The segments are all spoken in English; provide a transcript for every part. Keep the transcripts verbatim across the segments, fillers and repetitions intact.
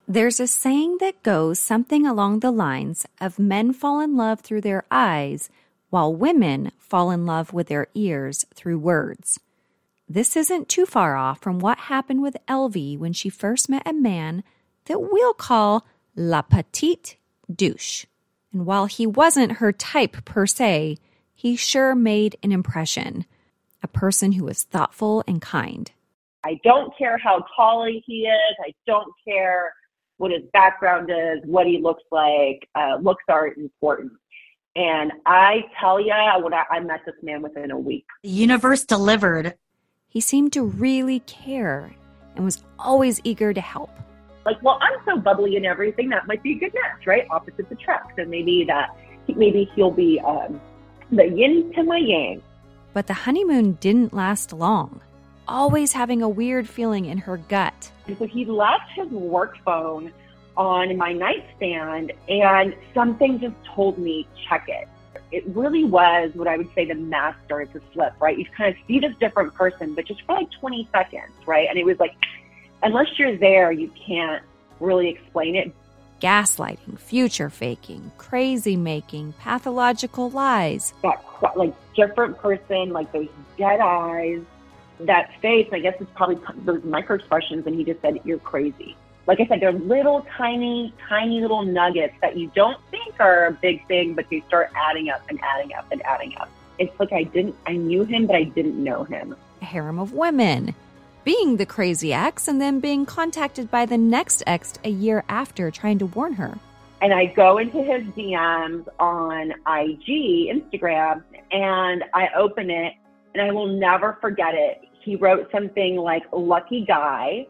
There's a saying that goes something along the lines of men fall in love through their eyes, while women fall in love with their ears through words. This isn't too far off from what happened with Elvie when she first met a man that we'll call La Petite Douche. And while he wasn't her type per se, he sure made an impression. A person who was thoughtful and kind. I don't care how tall he is. I don't care what his background is, what he looks like. Uh, looks aren't important. And I tell you, when I, I met this man within a week. The universe delivered. He seemed to really care and was always eager to help. Like, well, I'm so bubbly and everything. That might be a good match, right? Opposites attract. And maybe that, maybe he'll be um, the yin to my yang. But the honeymoon didn't last long. Always having a weird feeling in her gut. And so he left his work phone on my nightstand, and something just told me, check it. It really was what I would say the mask started to slip, right? You kind of see this different person, but just for like twenty seconds, right? And it was like, unless you're there, you can't really explain it. Gaslighting, future faking, crazy making, pathological lies. That like different person, like those dead eyes, that face. I guess it's probably those micro expressions, and he just said, "You're crazy." Like I said, they're little tiny, tiny little nuggets that you don't think are a big thing, but they start adding up and adding up and adding up. It's like I didn't, I knew him, but I didn't know him. A harem of women. Being the crazy ex and then being contacted by the next ex a year after trying to warn her. And I go into his D Ms on I G, Instagram, and I open it, and I will never forget it. He wrote something like, lucky guy.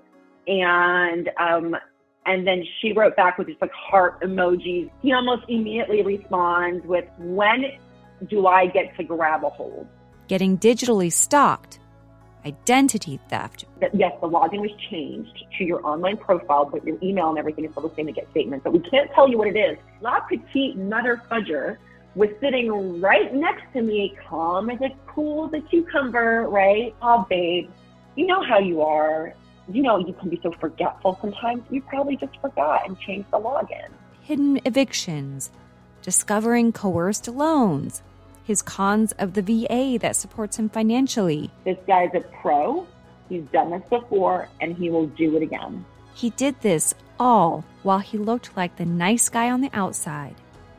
And um, and then she wrote back with just like heart emojis. He almost immediately responds with, when do I get to grab a hold? Getting digitally stalked. Identity theft. Yes, the login was changed to your online profile, but your email and everything is still the same to get statements. But we can't tell you what it is. La Petite Mother Fudger was sitting right next to me, calm as a cool as a cucumber, right? Oh, babe, you know how you are. You know, you can be so forgetful sometimes. You probably just forgot and changed the login. Hidden evictions. Discovering coerced loans. His cons of the V A that supports him financially. This guy's a pro. He's done this before, and he will do it again. He did this all while he looked like the nice guy on the outside.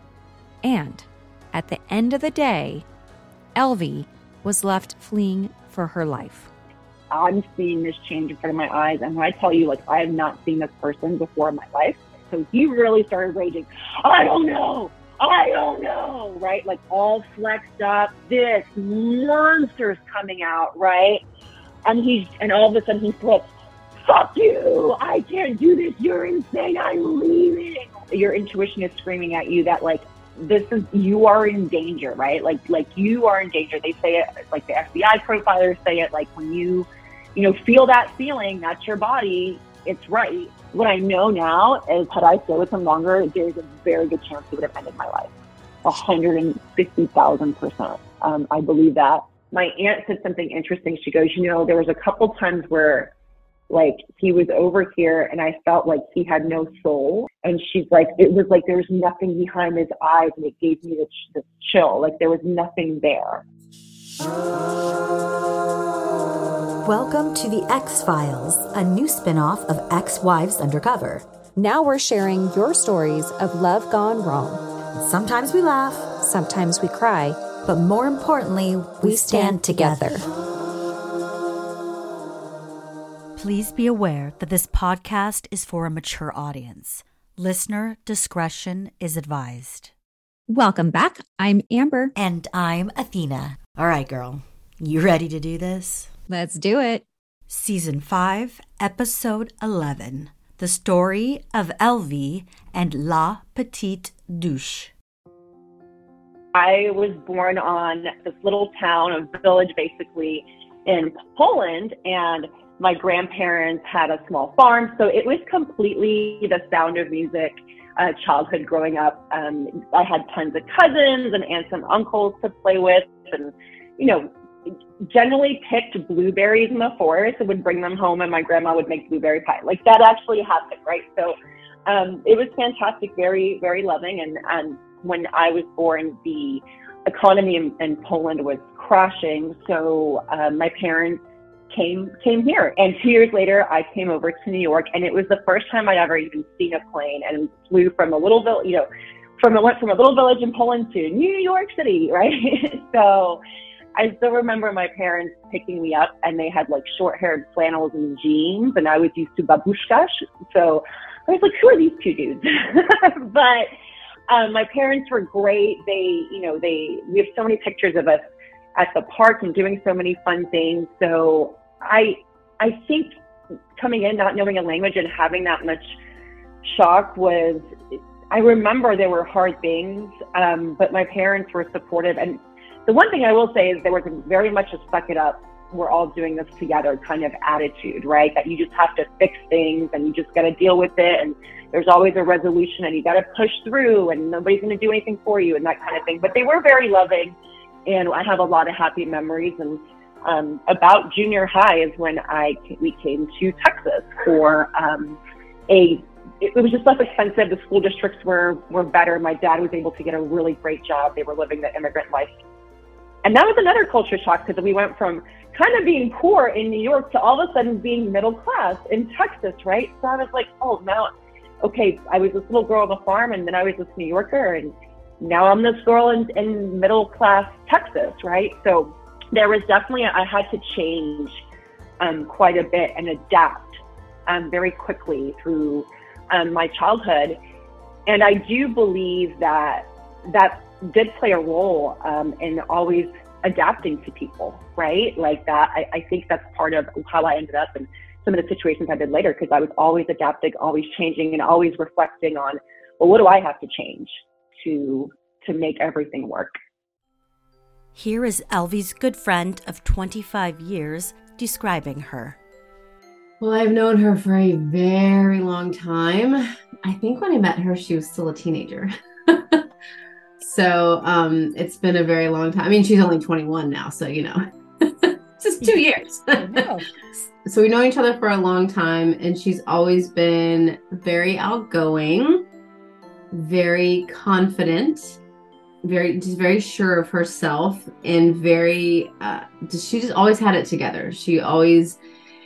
And at the end of the day, Elvie was left fleeing for her life. I'm seeing this change in front of my eyes. And when I tell you, like, I have not seen this person before in my life. So he really started raging. I don't know. I don't know. Right? Like all flexed up. This monster's coming out. Right? And he's, and all of a sudden he flips. Fuck you. I can't do this. You're insane. I'm leaving. Your intuition is screaming at you that, like, this is, you are in danger, right? Like, like you are in danger. They say it, like the F B I profilers say it, like when you, you know, feel that feeling, that's your body, it's right. What I know now is, had I stayed with him longer, there's a very good chance he would have ended my life. one hundred fifty thousand percent. Um, I believe that. My aunt said something interesting. She goes, you know, there was a couple times where, like, he was over here and I felt like he had no soul. And she's like, it was like there was nothing behind his eyes, and it gave me the, the chill. Like there was nothing there. Welcome to the X-Files, a new spin-off of Ex-Wives Undercover. Now we're sharing your stories of love gone wrong. Sometimes we laugh, sometimes we cry, but more importantly, we, we stand, stand together. together. Please be aware that this podcast is for a mature audience. Listener discretion is advised. Welcome back. I'm Amber. And I'm Athena. All right, girl. You ready to do this? Let's do it. Season five, Episode eleven. The Story of Elvie and La Petite Douche. I was born on this little town, a village basically, in Poland, and my grandparents had a small farm, so it was completely the Sound of Music uh, childhood growing up. Um, I had tons of cousins and aunts and uncles to play with, and, you know, generally picked blueberries in the forest and would bring them home, and my grandma would make blueberry pie. Like, that actually happened, right? So um, it was fantastic, very, very loving. And, and when I was born, the economy in, in Poland was crashing. So um, my parents came came here. And two years later, I came over to New York, and it was the first time I'd ever even seen a plane, and flew from a little village, you know, from a, went from a little village in Poland to New York City, right? So I still remember my parents picking me up, and they had like short-haired flannels and jeans, and I was used to babushkas. So I was like, who are these two dudes? But um, my parents were great. They, you know, they, we have so many pictures of us at the park and doing so many fun things. So I, I think coming in, not knowing a language and having that much shock was, I remember there were hard things, um, but my parents were supportive. And the one thing I will say is there was very much a suck it up, we're all doing this together kind of attitude, right? That you just have to fix things and you just got to deal with it. And there's always a resolution and you got to push through and nobody's going to do anything for you and that kind of thing. But they were very loving, and I have a lot of happy memories. And um, about junior high is when I we came to Texas for um, a, it, it was just less expensive. The school districts were, were better. My dad was able to get a really great job. They were living the immigrant life. And that was another culture shock, because we went from kind of being poor in New York to all of a sudden being middle class in Texas, right? So I was like, oh, now, okay, I was this little girl on the farm, and then I was this New Yorker, and now I'm this girl in, in middle class Texas, right? So there was definitely, I had to change um, quite a bit and adapt um, very quickly through um, my childhood. And I do believe that that did play a role um, in always adapting to people, right? Like that, I, I think that's part of how I ended up in some of the situations I did later, because I was always adapting, always changing, and always reflecting on, well, what do I have to change to to make everything work? Here is Elvie's good friend of twenty-five years describing her. Well, I've known her for a very long time. I think when I met her, she was still a teenager. So um, it's been a very long time. I mean, she's only twenty-one now, so, you know, just two years. So we've known each other for a long time, and she's always been very outgoing, very confident, very, just very sure of herself, and very, uh, she just always had it together. She always,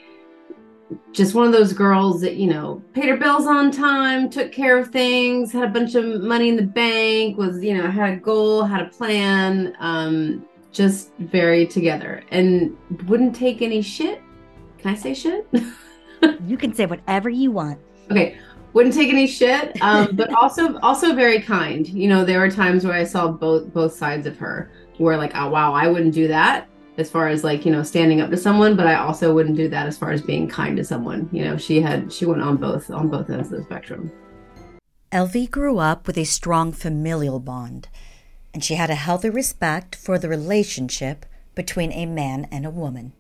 just one of those girls that, you know, paid her bills on time, took care of things, had a bunch of money in the bank, was, you know, had a goal, had a plan, um, just very together, and wouldn't take any shit. Can I say shit? You can say whatever you want. Okay. Wouldn't take any shit, um, but also also very kind. You know, there were times where I saw both both sides of her, where like, oh, wow, I wouldn't do that as far as like, you know, standing up to someone, but I also wouldn't do that as far as being kind to someone. You know, she had, she went on both, on both ends of the spectrum. Elvie grew up with a strong familial bond, and she had a healthy respect for the relationship between a man and a woman.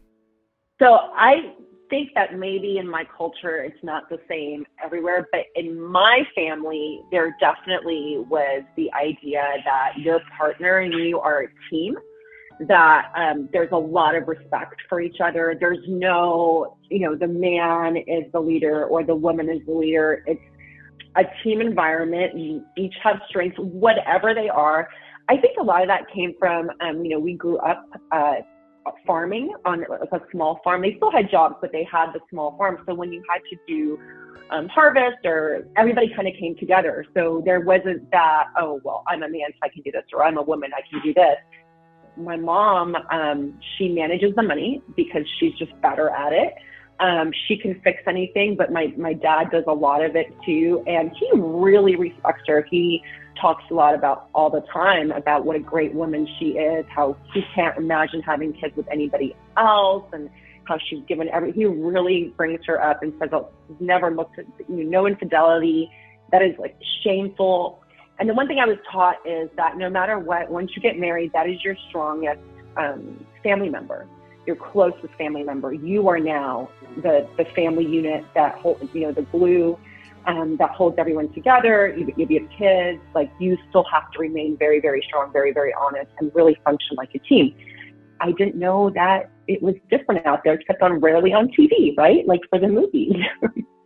So I think that maybe in my culture, it's not the same everywhere, but in my family, there definitely was the idea that your partner and you are a team, that um, there's a lot of respect for each other. There's no, you know, the man is the leader or the woman is the leader. It's a team environment. You each have strengths, whatever they are. I think a lot of that came from, um, you know, we grew up uh, farming on a small farm. They still had jobs, but they had the small farm. So when you had to do um, harvest, or everybody kind of came together. So there wasn't that, oh, well, I'm a man, so I can do this, or I'm a woman, I can do this. My mom, um, she manages the money because she's just better at it. Um, she can fix anything, but my, my dad does a lot of it too. And he really respects her. He talks a lot about all the time about what a great woman she is, how he can't imagine having kids with anybody else, and how she's given every, he really brings her up and says, oh, never looked at, you know, no infidelity. That is like shameful. And the one thing I was taught is that no matter what, once you get married, that is your strongest um, family member, your closest family member. You are now the, the family unit that holds, you know, the glue um, that holds everyone together. You, if you have kids, like, you still have to remain very, very strong, very, very honest, and really function like a team. I didn't know that it was different out there, except on rarely on T V, right? Like for the movies.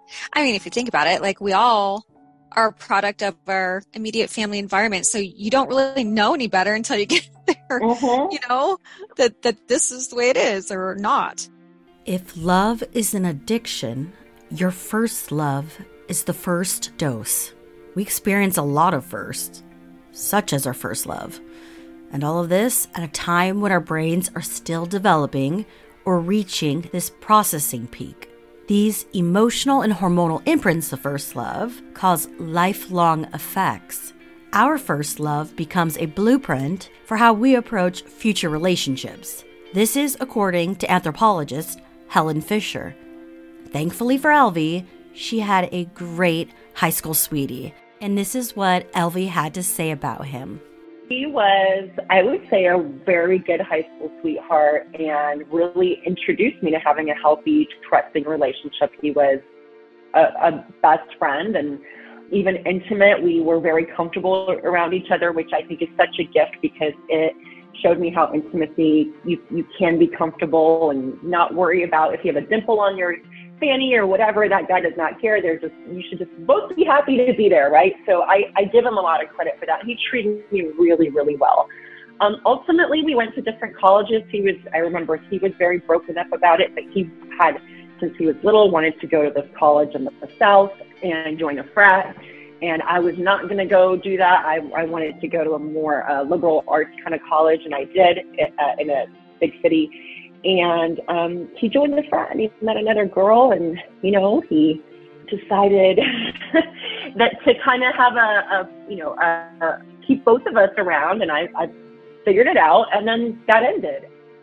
I mean, if you think about it, like we all are a product of our immediate family environment. So you don't really know any better until you get there, mm-hmm. you know, that, that this is the way it is or not. If love is an addiction, your first love is the first dose. We experience a lot of firsts, such as our first love. And all of this at a time when our brains are still developing or reaching this processing peak. These emotional and hormonal imprints of first love cause lifelong effects. Our first love becomes a blueprint for how we approach future relationships. This is according to anthropologist Helen Fisher. Thankfully for Elvie, she had a great high school sweetie. And this is what Elvie had to say about him. He was, I would say, a very good high school sweetheart and really introduced me to having a healthy, trusting relationship. He was a, a best friend and even intimate. We were very comfortable around each other, which I think is such a gift because it showed me how intimacy, you, you can be comfortable and not worry about if you have a dimple on your fanny or whatever. That guy does not care. They're just, you should just both be happy to be there, right? So I, I give him a lot of credit for that. He treated me really, really well. Um, ultimately, we went to different colleges. He was, I remember he was very broken up about it, but he had, since he was little, wanted to go to this college in the South and join a frat. And I was not going to go do that. I, I wanted to go to a more uh, liberal arts kind of college, and I did uh, in a big city. And um, he joined the frat, and he met another girl, and, you know, he decided that to kind of have a, a you know, a, a, keep both of us around, and I, I figured it out, and then that ended.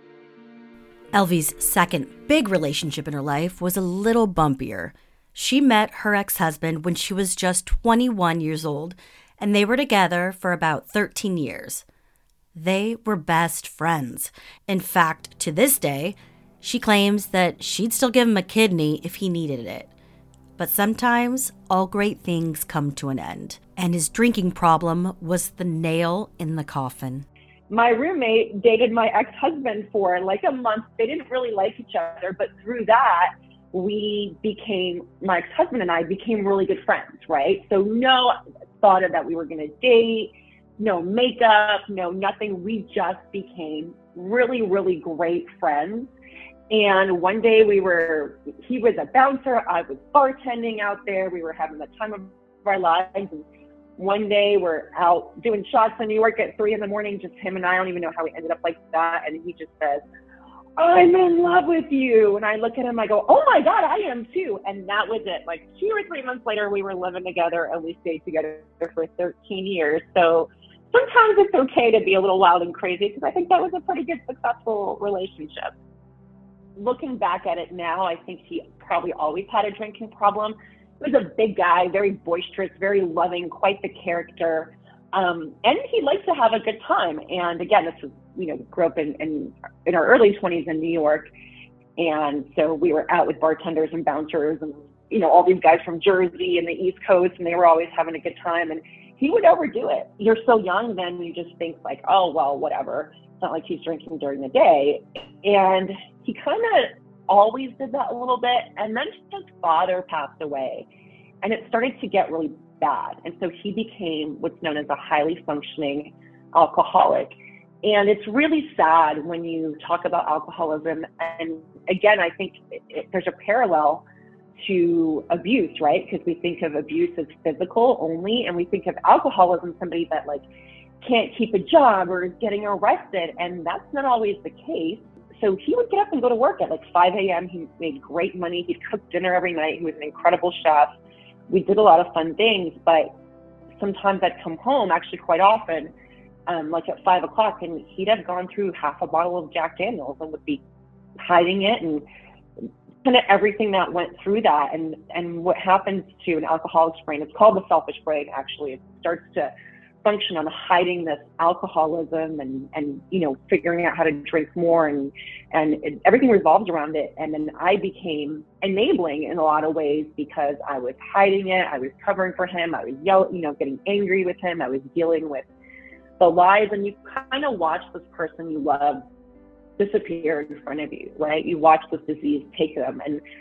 Elvie's second big relationship in her life was a little bumpier. She met her ex-husband when she was just twenty-one years old, and they were together for about thirteen years. They were best friends. In fact, to this day, she claims that she'd still give him a kidney if he needed it. But sometimes, all great things come to an end, and his drinking problem was the nail in the coffin. My roommate dated my ex-husband for like a month. They didn't really like each other, but through that, we became, my ex-husband and I became really good friends, right? So no thought of that we were going to date, no makeup, no nothing. We just became really, really great friends. And one day we were, he was a bouncer, I was bartending out there. We were having the time of our lives. And one day we're out doing shots in New York at three in the morning, just him and I. I don't even know how we ended up like that. And he just says, I'm in love with you. And I look at him, I go, oh my God, I am too. And that was it. Like two or three months later, we were living together and we stayed together for thirteen years. So sometimes it's okay to be a little wild and crazy because I think that was a pretty good, successful relationship. Looking back at it now, I think he probably always had a drinking problem. He was a big guy, very boisterous, very loving, quite the character. Um, and he liked to have a good time. And again, this was, you know, grew up in, in, in our early twenties in New York. And so we were out with bartenders and bouncers and, you know, all these guys from Jersey and the East Coast, and they were always having a good time. And he would overdo it. You're so young then, you just think like, oh, well, whatever. It's not like he's drinking during the day. And he kind of always did that a little bit. And then his father passed away, and it started to get really bad. And so he became what's known as a highly functioning alcoholic. And it's really sad when you talk about alcoholism. And again, I think it, it, there's a parallel to abuse, right? Because we think of abuse as physical only, and we think of alcoholism, somebody that like can't keep a job or is getting arrested, and that's not always the case. So he would get up and go to work at like five a.m. He made great money. He'd cook dinner every night. He was an incredible chef. We did a lot of fun things, but sometimes I'd come home, actually quite often, um, like at five o'clock, and he'd have gone through half a bottle of Jack Daniels and would be hiding it, and kind of everything that went through that. And, and what happens to an alcoholic's brain, it's called the selfish brain, actually. It starts to function on hiding this alcoholism and, and, you know, figuring out how to drink more, and, and it, everything revolves around it. And then I became enabling in a lot of ways because I was hiding it. I was covering for him. I was yelling, you know, getting angry with him. I was dealing with the lies, and you kind of watch this person you love disappear in front of you, right? You watch this disease take them. And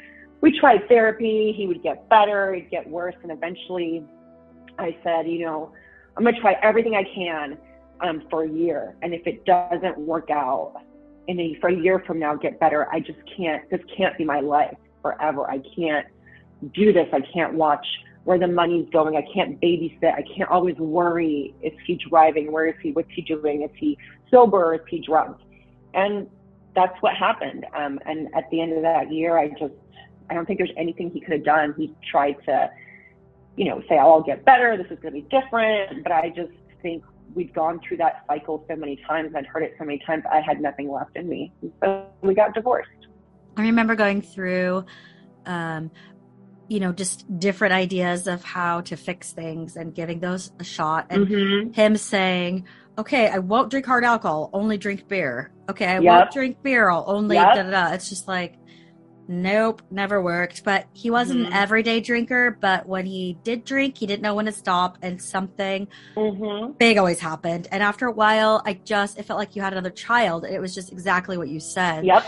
we tried therapy. He would get better, he'd get worse. And eventually I said, you know, I'm going to try everything I can um, for a year. And if it doesn't work out, and then for a year from now get better, I just can't, this can't be my life forever. I can't do this. I can't watch where the money's going. I can't babysit. I can't always worry. Is he driving? Where is he? What's he doing? Is he sober or is he drunk? And that's what happened. Um, and at the end of that year, I just, I don't think there's anything he could have done. He tried to, you know, say, oh, I'll get better. This is going to be different. But I just think we'd gone through that cycle so many times. I'd heard it so many times. I had nothing left in me. So we got divorced. I remember going through, um, you know, just different ideas of how to fix things and giving those a shot. And mm-hmm. him saying, okay, I won't drink hard alcohol, only drink beer. Okay, I yep. won't drink beer, I'll only yep. da da da. It's just like, nope, never worked. But he wasn't mm-hmm. an everyday drinker, but when he did drink, he didn't know when to stop, and something mm-hmm. big always happened. And after a while, I just, it felt like you had another child. It was just exactly what you said. Yep.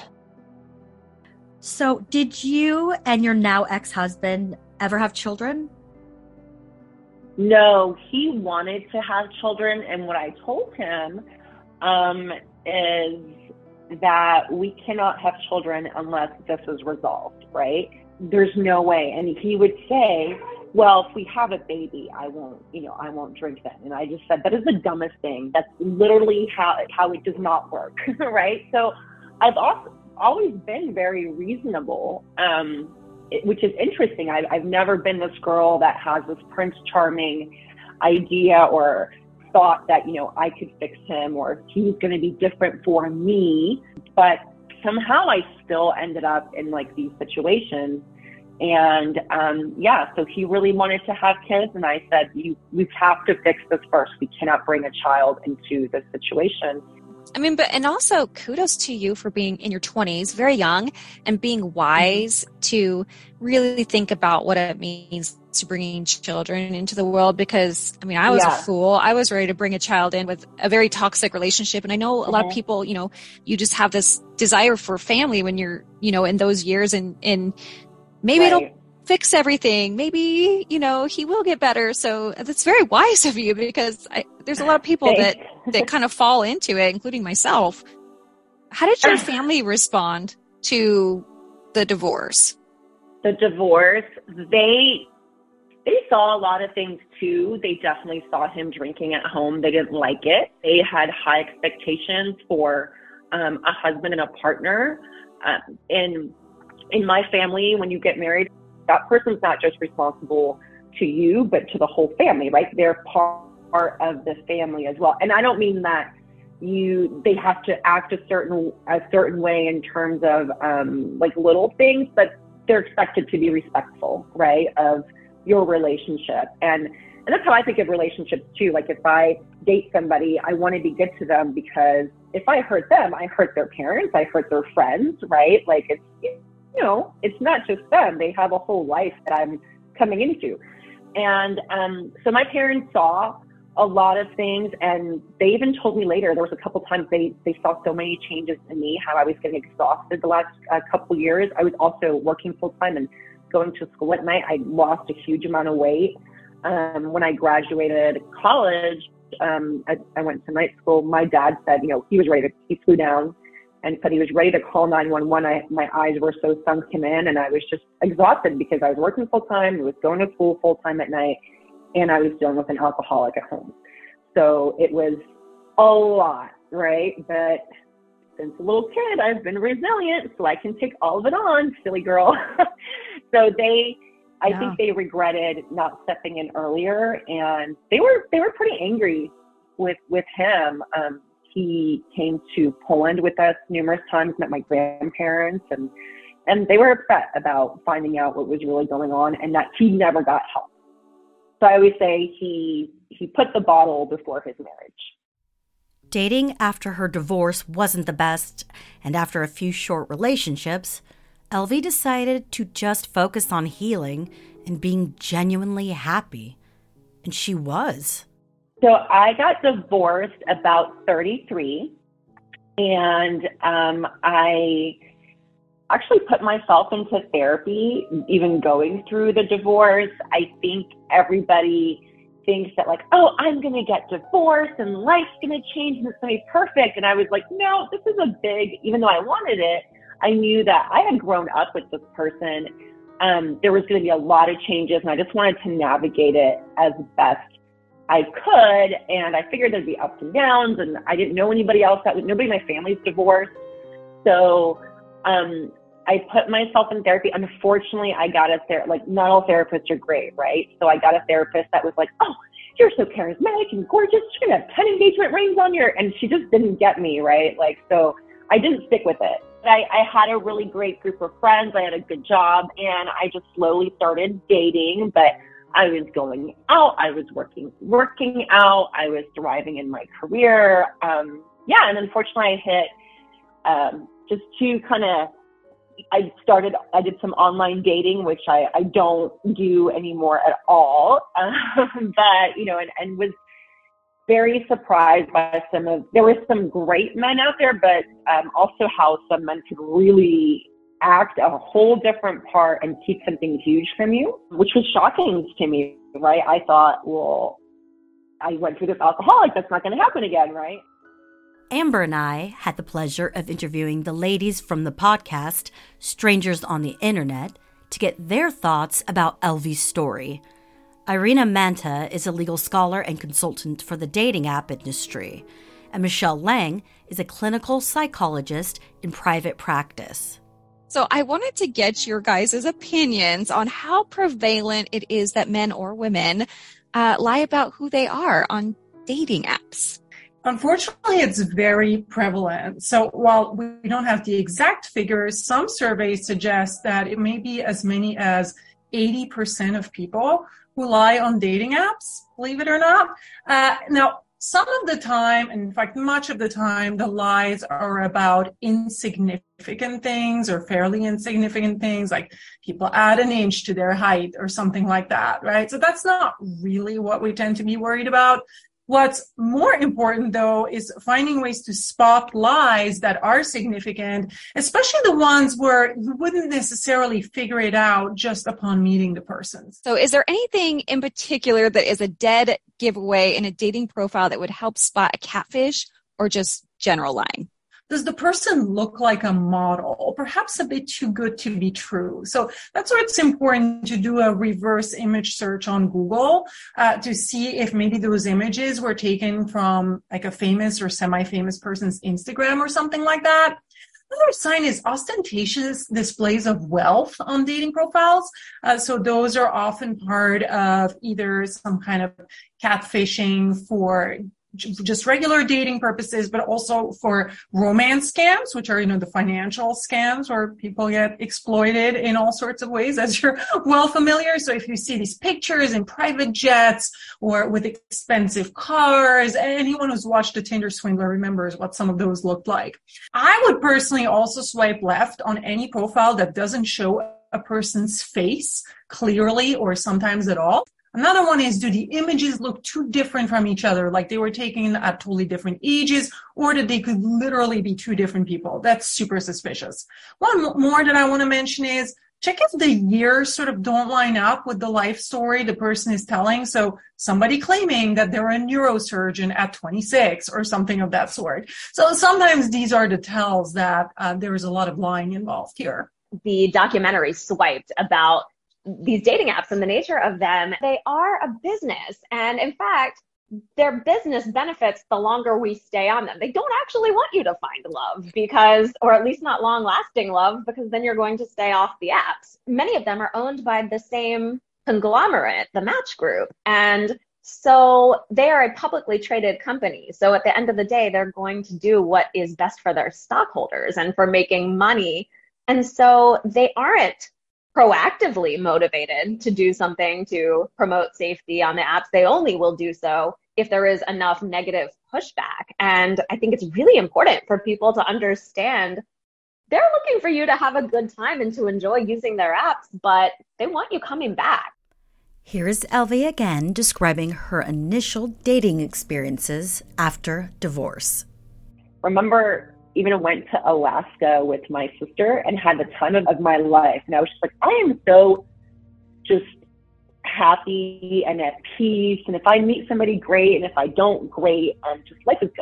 So did you and your now ex-husband ever have children? No, he wanted to have children. And what I told him um, is that we cannot have children unless this is resolved, right? There's no way. And he would say, well, if we have a baby, I won't, you know, I won't drink then. And I just said, that is the dumbest thing. That's literally how, how it does not work, right? So I've also always been very reasonable, um, it, which is interesting. I've, I've never been this girl that has this Prince Charming idea or thought that, you know, I could fix him or he was going to be different for me. But somehow I still ended up in like these situations. And um, yeah, so he really wanted to have kids. And I said, you, we have to fix this first. We cannot bring a child into this situation. I mean, but, and also kudos to you for being in your twenties, very young, and being wise mm-hmm. to really think about what it means to bringing children into the world. Because, I mean, I was yeah. a fool. I was ready to bring a child in with a very toxic relationship. And I know a mm-hmm. lot of people, you know, you just have this desire for family when you're, you know, in those years, and, and maybe right. it'll fix everything. Maybe, you know, he will get better. So that's very wise of you, because I, there's a lot of people that, that kind of fall into it, including myself. How did your family respond to the divorce? The divorce, they, they saw a lot of things too. They definitely saw him drinking at home. They didn't like it. They had high expectations for um, a husband and a partner. Uh, in, in my family, when you get married, that person's not just responsible to you, but to the whole family, right? They're part of the family as well. And I don't mean that you, they have to act a certain, a certain way in terms of um, like little things, but they're expected to be respectful, right? Of your relationship. And, and that's how I think of relationships too. Like if I date somebody, I want to be good to them, because if I hurt them, I hurt their parents, I hurt their friends, right? Like it's, you know, it's not just them. They have a whole life that I'm coming into. And um, so my parents saw a lot of things, and they even told me later, there was a couple times they, they saw so many changes in me, how I was getting exhausted the last uh, couple years. I was also working full time and going to school at night. I lost a huge amount of weight. Um, when I graduated college, um, I, I went to night school. My dad said, you know, he was ready to, he flew down and said he was ready to call nine one one. I, my eyes were so sunken in, and I was just exhausted because I was working full time, I was going to school full time at night, and I was dealing with an alcoholic at home. So it was a lot, right? But since a little kid, I've been resilient, so I can take all of it on, silly girl. So they, I yeah. think they regretted not stepping in earlier, and they were they were pretty angry with with him. Um, He came to Poland with us numerous times, met my grandparents, and and they were upset about finding out what was really going on, and that he never got help. So I always say he he put the bottle before his marriage. Dating after her divorce wasn't the best, and after a few short relationships, Elvie decided to just focus on healing and being genuinely happy. And she was. So I got divorced about thirty-three, and um, I actually put myself into therapy, even going through the divorce. I think everybody thinks that like, oh, I'm going to get divorced and life's going to change and it's going to be perfect. And I was like, no, this is a big, even though I wanted it, I knew that I had grown up with this person. Um, there was going to be a lot of changes and I just wanted to navigate it as best I could. And I figured there'd be ups and downs, and I didn't know anybody else that would, nobody in my family's divorced. So um, I put myself in therapy. Unfortunately, I got a therapist, like not all therapists are great, right? So I got a therapist that was like, oh, you're so charismatic and gorgeous. You're going to have ten engagement rings on your, and she just didn't get me, right? Like, so I didn't stick with it. I, I had a really great group of friends. I had a good job, and I just slowly started dating, but I was going out. I was working, working out. I was thriving in my career. Um, yeah. And unfortunately I hit, um, just to kind of, I started, I did some online dating, which I, I don't do anymore at all. Um, but, you know, and, and was very surprised by some of, there were some great men out there, but um, also how some men could really act a whole different part and keep something huge from you, which was shocking to me, right? I thought, well, I went through this alcoholic, that's not going to happen again, right? Amber and I had the pleasure of interviewing the ladies from the podcast, Strangers on the Internet, to get their thoughts about Elvie's story. Irina Manta is a legal scholar and consultant for the dating app industry, and Michelle Lang is a clinical psychologist in private practice. So I wanted to get your guys' opinions on how prevalent it is that men or women uh, lie about who they are on dating apps. Unfortunately, it's very prevalent. So while we don't have the exact figures, some surveys suggest that it may be as many as eighty percent of people who lie on dating apps, believe it or not. Uh, now, some of the time, and in fact, much of the time, the lies are about insignificant things or fairly insignificant things, like people add an inch to their height or something like that, right? So that's not really what we tend to be worried about. What's more important, though, is finding ways to spot lies that are significant, especially the ones where you wouldn't necessarily figure it out just upon meeting the person. So is there anything in particular that is a dead giveaway in a dating profile that would help spot a catfish or just general lying? Does the person look like a model? Perhaps a bit too good to be true. So that's why it's important to do a reverse image search on Google uh, to see if maybe those images were taken from like a famous or semi-famous person's Instagram or something like that. Another sign is ostentatious displays of wealth on dating profiles. Uh, so those are often part of either some kind of catfishing for just regular dating purposes, but also for romance scams, which are, you know, the financial scams where people get exploited in all sorts of ways, as you're well familiar. So if you see these pictures in private jets or with expensive cars, anyone who's watched a Tinder swindler remembers what some of those looked like. I would personally also swipe left on any profile that doesn't show a person's face clearly or sometimes at all. Another one is, do the images look too different from each other, like they were taken at totally different ages, or that they could literally be two different people? That's super suspicious. One more that I want to mention is, check if the years sort of don't line up with the life story the person is telling. So somebody claiming that they're a neurosurgeon at twenty-six or something of that sort. So sometimes these are the tells that uh, there is a lot of lying involved here. The documentary Swiped about these dating apps and the nature of them, they are a business. And in fact, their business benefits the longer we stay on them. They don't actually want you to find love because, or at least not long lasting love, because then you're going to stay off the apps. Many of them are owned by the same conglomerate, the Match Group. And so they are a publicly traded company. So at the end of the day, they're going to do what is best for their stockholders and for making money. And so they aren't proactively motivated to do something to promote safety on the apps. They only will do so if there is enough negative pushback. And I think it's really important for people to understand they're looking for you to have a good time and to enjoy using their apps, but they want you coming back. Here's Elvie again describing her initial dating experiences after divorce. Remember, even went to Alaska with my sister and had the time of, of my life. And I was just like, I am so just happy and at peace. And if I meet somebody, great. And if I don't, great. Um, just life is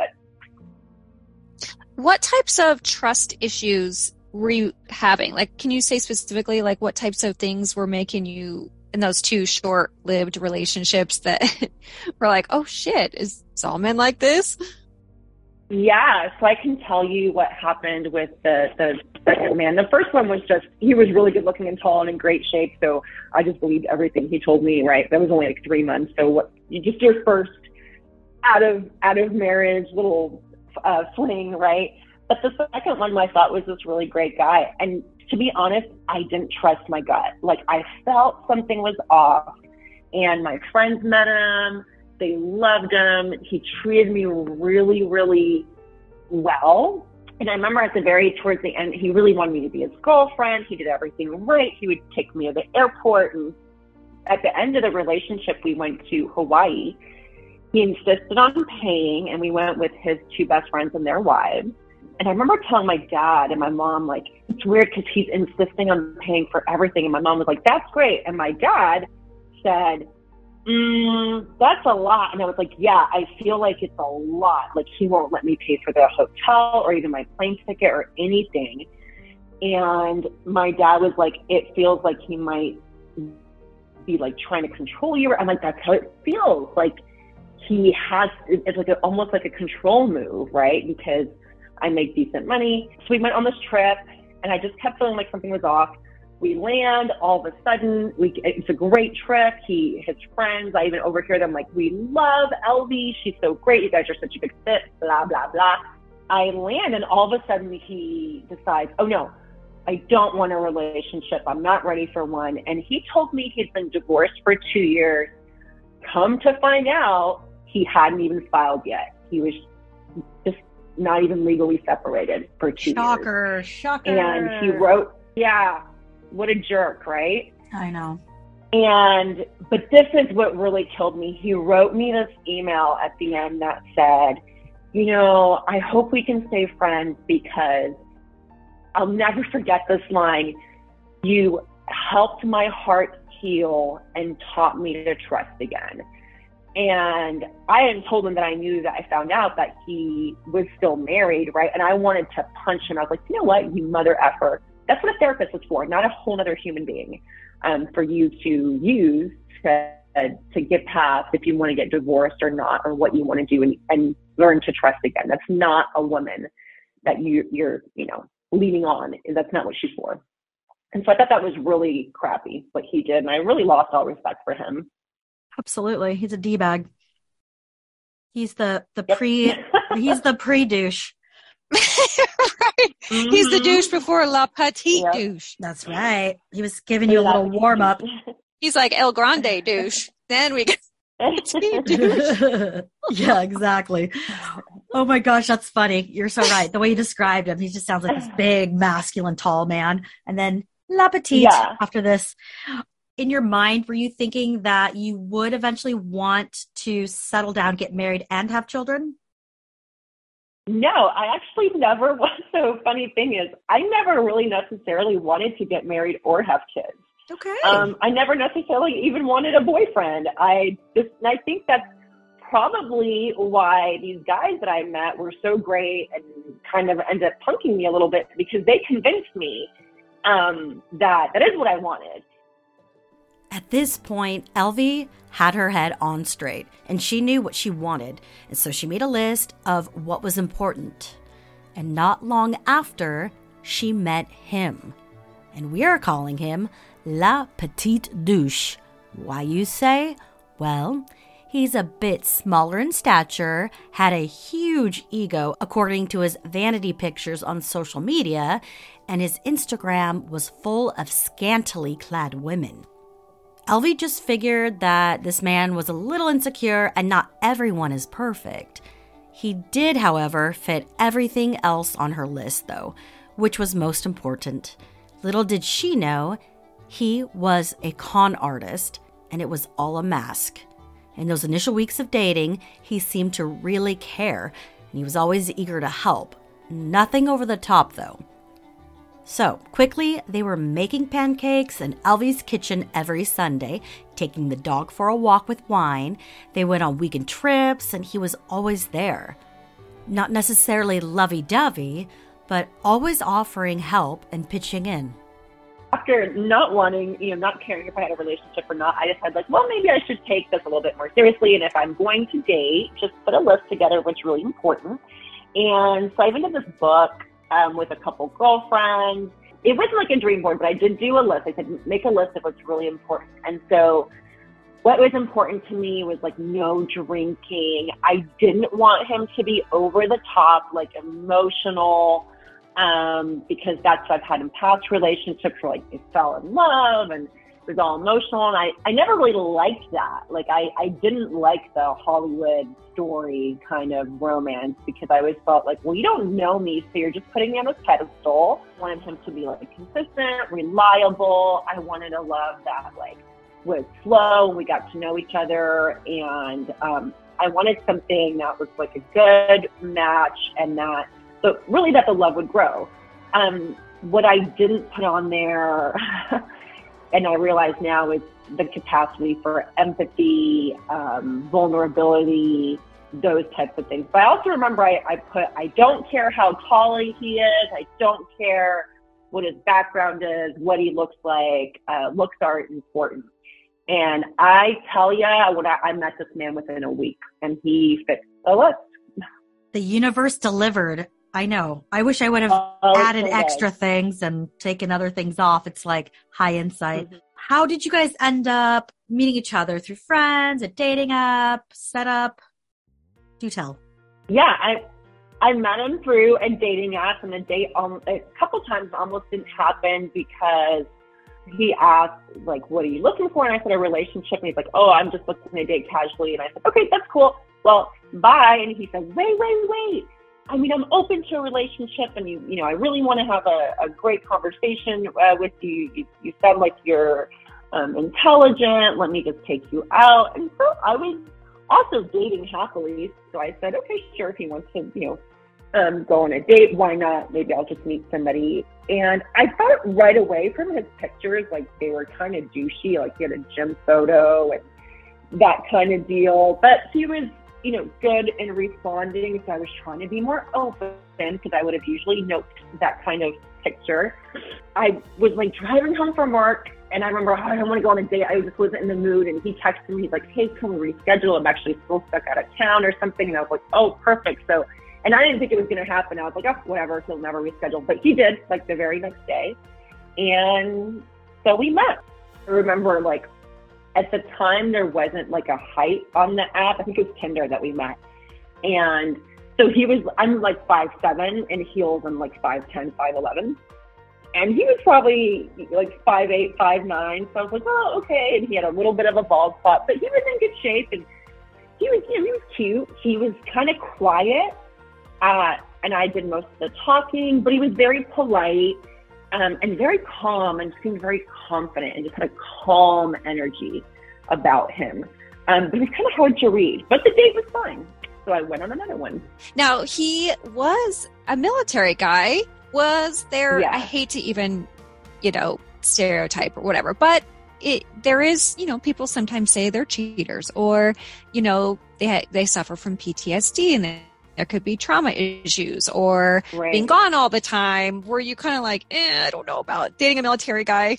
good. What types of trust issues were you having? Like, can you say specifically, like, what types of things were making you in those two short-lived relationships that were like, oh shit, is, is all men like this? Yeah, so I can tell you what happened with the, the second man. The first one was just, he was really good looking and tall and in great shape, so I just believed everything he told me, right? That was only like three months, so what, you just your first out of out of marriage little uh, fling, right? But the second one I thought was this really great guy, and to be honest, I didn't trust my gut. Like, I felt something was off, and my friends met him. They loved him. He treated me really, really well. And I remember at the very, towards the end, he really wanted me to be his girlfriend. He did everything right. He would take me to the airport. And at the end of the relationship, we went to Hawaii. He insisted on paying, and we went with his two best friends and their wives. And I remember telling my dad and my mom, like, it's weird because he's insisting on paying for everything. And my mom was like, that's great. And my dad said, mm, that's a lot. And I was like, yeah, I feel like it's a lot. Like, he won't let me pay for the hotel or even my plane ticket or anything. And my dad was like, it feels like he might be like trying to control you. I'm like, that's how it feels. Like, he has, it's like a, almost like a control move, right? Because I make decent money. So we went on this trip, and I just kept feeling like something was off. We land, all of a sudden, we, it's a great trip. He, his friends, I even overhear them like, we love Elvie. She's so great. You guys are such a good fit, blah, blah, blah. I land, and all of a sudden he decides, oh no, I don't want a relationship. I'm not ready for one. And he told me he'd been divorced for two years. Come to find out, he hadn't even filed yet. He was just not even legally separated for two shocker, years. Shocker, shocker. And he wrote, yeah, what a jerk, right? I know. And, but this is what really killed me. He wrote me this email at the end that said, you know, I hope we can stay friends because I'll never forget this line. You helped my heart heal and taught me to trust again. And I had told him that I knew that I found out that he was still married, right? And I wanted to punch him. I was like, you know what, you mother effer. That's what a therapist is for, not a whole other human being, um, for you to use to, to get past if you want to get divorced or not, or what you want to do and, and learn to trust again. That's not a woman that you, you're, you know, leaning on. That's not what she's for. And so I thought that was really crappy what he did. And I really lost all respect for him. Absolutely. He's a D-bag. He's the, the Yep. pre, he's the pre-douche. Right. Mm-hmm. He's the douche before La Petite Yep. douche. That's right. He was giving you a little warm up. He's like El Grande douche. Then we get Petite douche. Yeah, exactly. Oh my gosh, that's funny. You're so right. The way you described him, he just sounds like this big, masculine, tall man. And then La Petite Yeah. after this. In your mind, were you thinking that you would eventually want to settle down, get married, and have children? No, I actually never was. So funny thing is, I never really necessarily wanted to get married or have kids. Okay. Um, I never necessarily even wanted a boyfriend. I just, and I think that's probably why these guys that I met were so great and kind of ended up punking me a little bit, because they convinced me um, that that is what I wanted. At this point, Elvie had her head on straight, and she knew what she wanted, and so she made a list of what was important. And not long after, she met him. And we are calling him La Petite Douche. Why, you say? Well, he's a bit smaller in stature, had a huge ego according to his vanity pictures on social media, and his Instagram was full of scantily clad women. Elvie just figured that this man was a little insecure and not everyone is perfect. He did, however, fit everything else on her list, though, which was most important. Little did she know, he was a con artist, and it was all a mask. In those initial weeks of dating, he seemed to really care, and he was always eager to help. Nothing over the top, though. So, quickly, they were making pancakes in Elvie's kitchen every Sunday, taking the dog for a walk with wine. They went on weekend trips, and he was always there. Not necessarily lovey-dovey, but always offering help and pitching in. After not wanting, you know, not caring if I had a relationship or not, I decided, like, well, maybe I should take this a little bit more seriously. And if I'm going to date, just put a list together, what's really important. And so I even did this book um, with a couple girlfriends. It wasn't like a dream board, but I did do a list. I said, make a list of what's really important. And so what was important to me was like no drinking. I didn't want him to be over the top, like emotional, um, because that's what I've had in past relationships where like they fell in love and it was all emotional. And I, I never really liked that. Like I, I didn't like the Hollywood story kind of romance because I always felt like, well, you don't know me, so you're just putting me on a pedestal. I wanted him to be like consistent, reliable. I wanted a love that like was slow and we got to know each other. And um, I wanted something that was like a good match and that, but really that the love would grow. Um, what I didn't put on there, and I realize now, is the capacity for empathy, um, vulnerability, those types of things. But I also remember I, I put, I don't care how tall he is. I don't care what his background is, what he looks like. Uh, looks are important. And I tell you, when I, I met this man within a week and he fixed the list. The universe delivered. I know. I wish I would have oh, added so extra things and taken other things off. It's like high insight. Mm-hmm. How did you guys end up meeting each other? Through friends, a dating app, set up? Do tell. Yeah, I I met him through a dating app, and the date um, a couple times almost didn't happen because he asked, like, what are you looking for? And I said, a relationship. And he's like, oh, I'm just looking to date casually. And I said, okay, that's cool. Well, bye. And he said, wait, wait, wait. I mean, I'm open to a relationship, and you, you know, I really want to have a, a great conversation uh, with you. you. You sound like you're um, intelligent. Let me just take you out. And so I was also dating happily. So I said, okay, sure. If he wants to, you know, um, go on a date, why not? Maybe I'll just meet somebody. And I thought right away from his pictures, like they were kind of douchey. Like he had a gym photo and that kind of deal. But he was, you know, good in responding. So I was trying to be more open because I would have usually noted that kind of picture. I was like driving home from work and I remember, oh, I don't want to go on a date. I just wasn't in the mood. And he texted me, he's like, hey, can we reschedule? I'm actually still stuck out of town or something. And I was like, oh, perfect. So, and I didn't think it was going to happen. I was like, oh, whatever, he'll never reschedule. But he did, like the very next day. And so we met. I remember like, at the time, there wasn't like a height on the app. I think it was Tinder that we met. And so he was, I'm like five seven in heels and like five ten, five eleven. And he was probably like five eight, five nine. So I was like, oh, okay. And he had a little bit of a bald spot, but he was in good shape. And he was, you know, he was cute. He was kind of quiet. Uh, and I did most of the talking, but he was very polite. Um, and very calm and seemed very confident and just had a calm energy about him. Um, but it was kind of hard to read, but the date was fine. So I went on another one. Now, he was a military guy. Was there, yeah. I hate to even, you know, stereotype or whatever, but it, there is, you know, people sometimes say they're cheaters or, you know, they ha- they suffer from P T S D and they there could be trauma issues or right. being gone all the time. Were you kind of like, eh, I don't know about dating a military guy?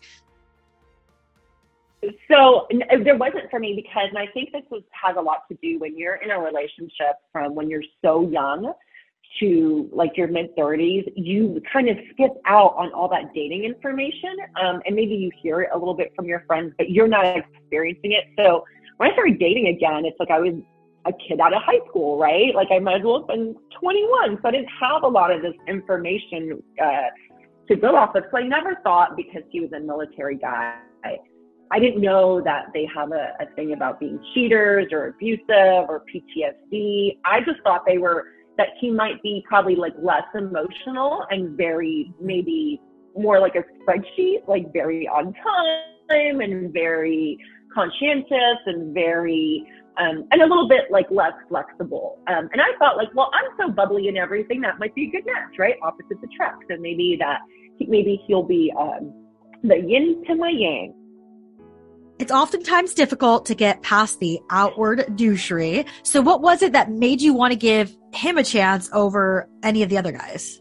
So there wasn't for me because, and I think this was, has a lot to do when you're in a relationship from when you're so young to like your mid thirties, you kind of skip out on all that dating information. Um, and maybe you hear it a little bit from your friends, but you're not experiencing it. So when I started dating again, it's like I was a kid out of high school, right? Like I might as well have been twenty-one. So I didn't have a lot of this information uh, to go off of. So I never thought because he was a military guy, I didn't know that they have a, a thing about being cheaters or abusive or P T S D. I just thought they were, that he might be probably like less emotional and very, maybe more like a spreadsheet, like very on time and very conscientious and very um, and a little bit like less flexible. Um, and I thought like, well, I'm so bubbly and everything, that might be a good match, right? Opposites attract. So maybe that, maybe he'll be um, the yin to my yang. It's oftentimes difficult to get past the outward douchery. So what was it that made you want to give him a chance over any of the other guys?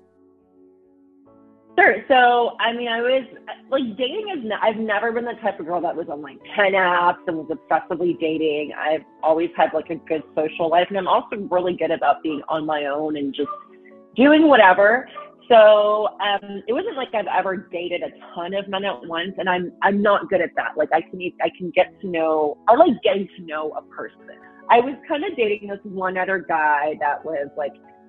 Sure. So, I mean, I was like dating is, n- I've never been the type of girl that was on like ten apps and was obsessively dating. I've always had like a good social life, and I'm also really good about being on my own and just doing whatever. So, um, it wasn't like I've ever dated a ton of men at once, and I'm, I'm not good at that. Like I can, I can get to know, I like getting to know a person. I was kind of dating this one other guy that was like,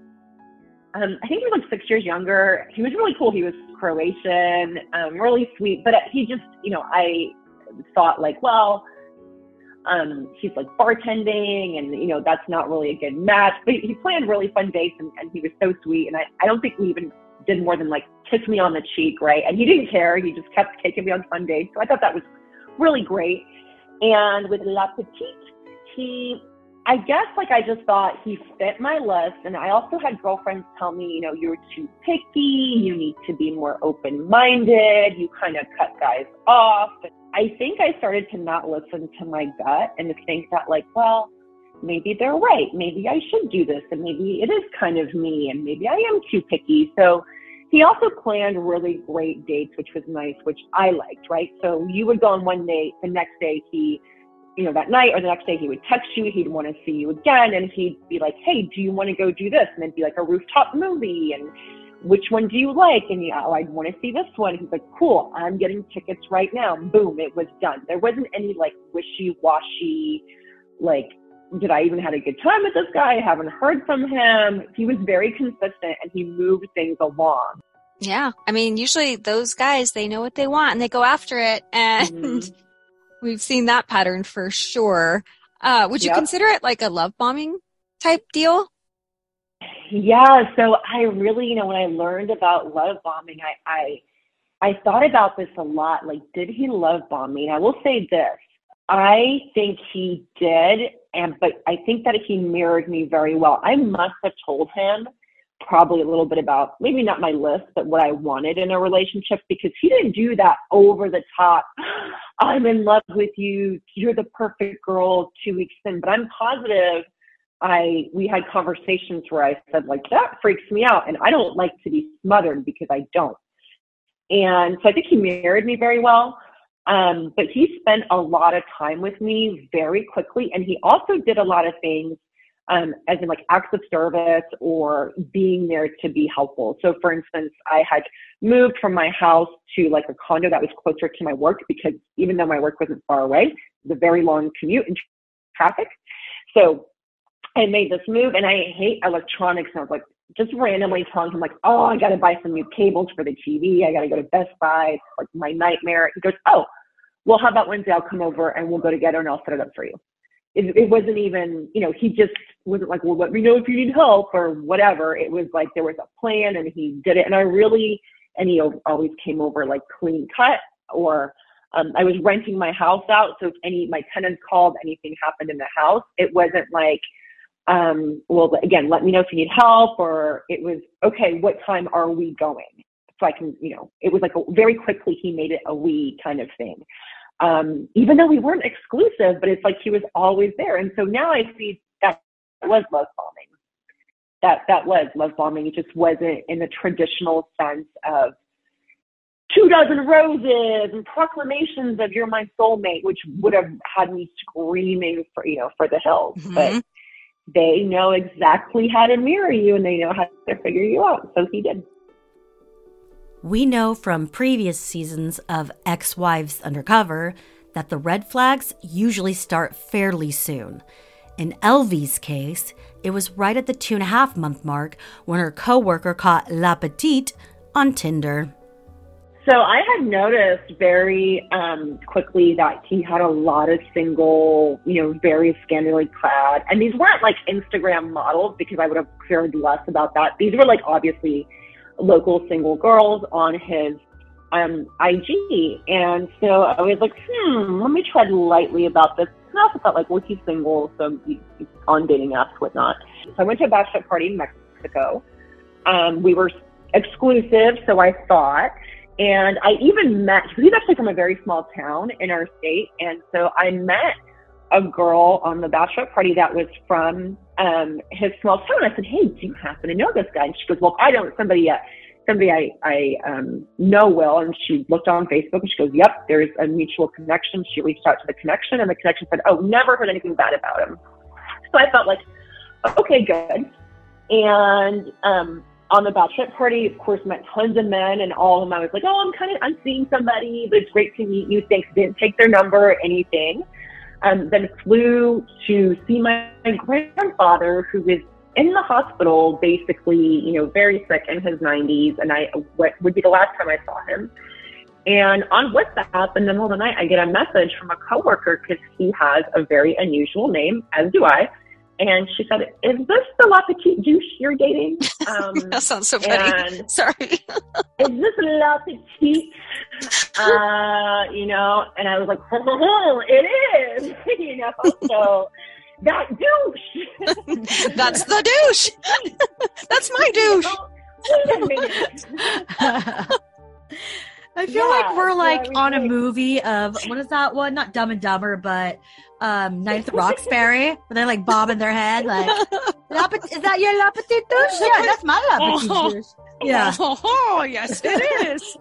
Um, I think he was like six years younger. He was really cool. He was Croatian, um, really sweet. But he just, you know, I thought like, well, um, he's like bartending and, you know, that's not really a good match. But he planned really fun dates and, and he was so sweet. And I, I don't think we even did more than like kiss me on the cheek, right? And he didn't care. He just kept taking me on fun dates. So I thought that was really great. And with La Petite, he... I guess like I just thought he fit my list. And I also had girlfriends tell me, you know, you're too picky. You need to be more open-minded. You kind of cut guys off. I think I started to not listen to my gut and to think that like, well, maybe they're right. Maybe I should do this. And maybe it is kind of me. And maybe I am too picky. So he also planned really great dates, which was nice, which I liked, right? So you would go on one date. The next day he you know, that night or the next day he would text you, he'd want to see you again. And he'd be like, hey, do you want to go do this? And it'd be like a rooftop movie. And which one do you like? And you, oh, I'd want to see this one. He's like, cool, I'm getting tickets right now. Boom, it was done. There wasn't any like wishy-washy, like, did I even have a good time with this guy? I haven't heard from him. He was very consistent and he moved things along. Yeah. I mean, usually those guys, they know what they want and they go after it. And mm-hmm. We've seen that pattern for sure. Uh, would you yep. consider it like a love bombing type deal? Yeah. So I really, you know, when I learned about love bombing, I, I, I thought about this a lot. Like, did he love bomb me? And I will say this, I think he did. And, but I think that he mirrored me very well. I must have told him probably a little bit about maybe not my list, but what I wanted in a relationship, because he didn't do that over the top. I'm in love with you. You're the perfect girl two weeks in, but I'm positive I, we had conversations where I said like, that freaks me out. And I don't like to be smothered because I don't. And so I think he mirrored me very well. Um, but he spent a lot of time with me very quickly. And he also did a lot of things Um, as in like acts of service or being there to be helpful. So for instance, I had moved from my house to like a condo that was closer to my work because even though my work wasn't far away, it was a very long commute and traffic. So I made this move and I hate electronics. And I was like, just randomly telling him like, oh, I got to buy some new cables for the T V. I got to go to Best Buy. It's like my nightmare. He goes, oh, well, how about Wednesday? I'll come over and we'll go together and I'll set it up for you. It, it wasn't even, you know, he just wasn't like, well, let me know if you need help or whatever. It was like there was a plan and he did it. And I really, and he always came over like clean cut or um, I was renting my house out. So if any, my tenants called, anything happened in the house, it wasn't like, um, well, again, let me know if you need help, or it was, okay, what time are we going? So I can, you know, it was like a, very quickly he made it a we kind of thing. Um, even though we weren't exclusive, but it's like he was always there. And so now I see that was love bombing. That that was love bombing. It just wasn't in the traditional sense of two dozen roses and proclamations of you're my soulmate, which would have had me screaming for, you know, for the hills. Mm-hmm. But they know exactly how to mirror you and they know how to figure you out. So he did. We know from previous seasons of Ex-Wives Undercover that the red flags usually start fairly soon. In Elvie's case, it was right at the two and a half month mark when her coworker caught La Petite on Tinder. So I had noticed very um, quickly that he had a lot of single, you know, very scantily clad. And these weren't like Instagram models because I would have cared less about that. These were like obviously local single girls on his um, I G. And so I was like, hmm, let me tread lightly about this. I also felt like, well, he's single, so he, he's on dating apps, whatnot. So I went to a bachelorette party in Mexico. Um, we were exclusive, so I thought. And I even met, he's actually from a very small town in our state. And so I met a girl on the bachelorette party that was from um, his small town. I said, hey, do you happen to know this guy? And she goes, well, I don't. Somebody, uh, somebody I, I um, know will. And she looked on Facebook and she goes, yep, there's a mutual connection. She reached out to the connection and the connection said, oh, never heard anything bad about him. So I felt like, okay, good. And um, on the bachelorette party, of course, met tons of men, and all of them I was like, oh, I'm kind of, I'm seeing somebody, but it's great to meet you. Thanks. Didn't take their number or anything. Um, then flew to see my, my grandfather, who was in the hospital, basically, you know, very sick in his nineties. And I what would be the last time I saw him. And on WhatsApp, in the middle of the night, I get a message from a coworker because he has a very unusual name, as do I. And she said, is this the La Petite douche you're dating? Um, that sounds so funny. Sorry. Is this La Petite? Uh, you know, and I was like, oh, it is, you know, so that douche. That's the douche. That's my douche. Wait a minute. I feel Yeah, like we're like yeah, on a like- movie of, what is that one? Not Dumb and Dumber, but um, Night at the Roxbury, where they're like bobbing their head, like, La Pet- is that your La Petite douche? Yeah, that's my La Petite douche. Yeah. Oh, yes, it is.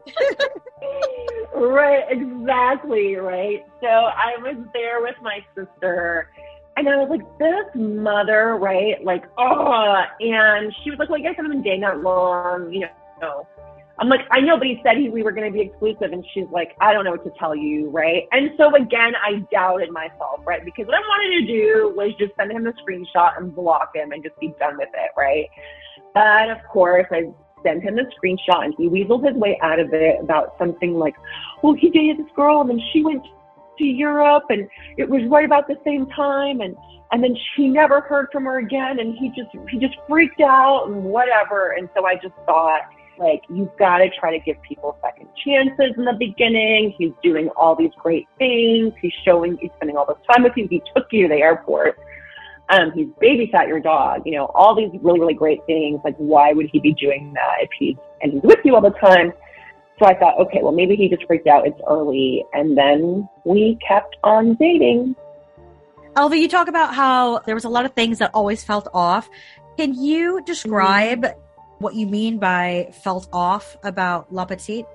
Right, exactly, right. So I was there with my sister, and I was like, this mother, right, like, oh, and she was like, well, you guys haven't been dating that long, you know. I'm like, I know, but he said he, we were going to be exclusive. And she's like, I don't know what to tell you, right? And so again, I doubted myself, right? Because what I wanted to do was just send him the screenshot and block him and just be done with it, right? But of course, I sent him the screenshot and he weaseled his way out of it about something like, well, he dated this girl and then she went to Europe and it was right about the same time. And, and then she never heard from her again. And he just, he just freaked out and whatever. And so I just thought, like, you've got to try to give people second chances in the beginning. He's doing all these great things. He's showing, he's spending all this time with you. He took you to the airport. Um, he's babysat your dog, you know, all these really, really great things. Like, why would he be doing that if he's, and he's with you all the time? So I thought, okay, well, maybe he just freaked out. It's early. And then we kept on dating. Elvie, you talk about how there was a lot of things that always felt off. Can you describe mm-hmm. what you mean by felt off about La Petite?